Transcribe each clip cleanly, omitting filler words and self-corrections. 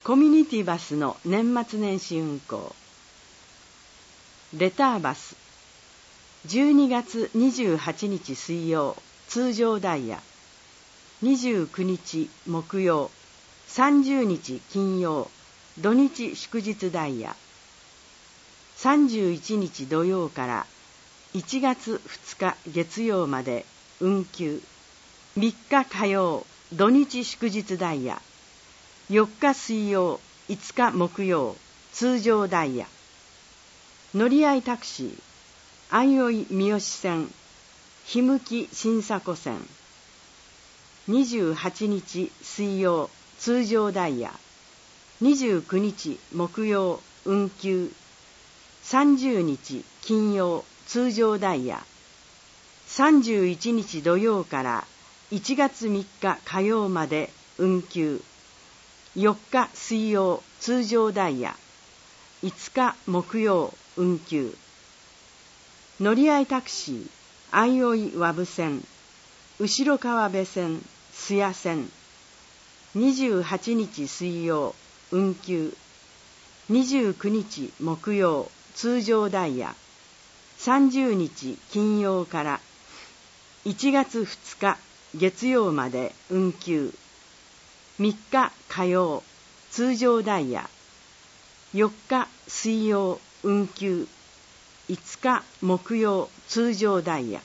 コミュニティバスの年末年始運行。レターバス12月28日水曜通常ダイヤ、29日木曜、30日金曜土日祝日ダイヤ、31日土曜から1月2日月曜まで運休、3日火曜土日祝日ダイヤ、4日水曜5日木曜通常ダイヤ。乗り合いタクシー相生三好線、檜向新迫線。28日水曜通常ダイヤ、29日木曜運休、30日金曜通常ダイヤ、31日土曜から1月3日火曜まで運休、4日水曜通常ダイヤ、5日木曜運休。乗り合いタクシー相生和部線、後川辺線、須谷線。28日水曜運休、29日木曜通常ダイヤ、30日金曜から1月2日月曜まで運休、3日火曜通常ダイヤ、4日水曜運休、5日木曜通常ダイヤ。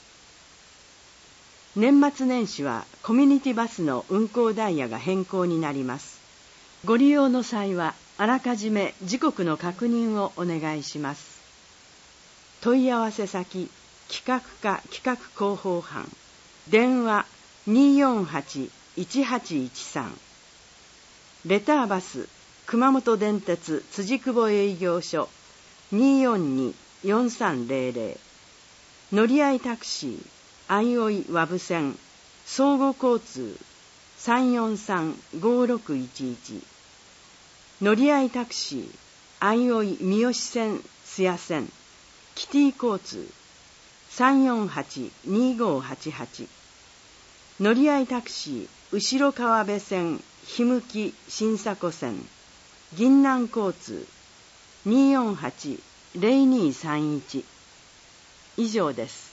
年末年始はコミュニティバスの運行ダイヤが変更になります。ご利用の際はあらかじめ時刻の確認をお願いします。問い合わせ先企画課企画広報班、電話 248-1813。レターバス熊本電鉄辻久保営業所 242-4300。 乗り合いタクシー相生和部線、相互交通 343-5611。 乗り合いタクシー相生三好線、須谷線、キティ交通 348-2588。 乗り合いタクシー後川辺線、檜向新迫線、銀南交通 248-0231。 以上です。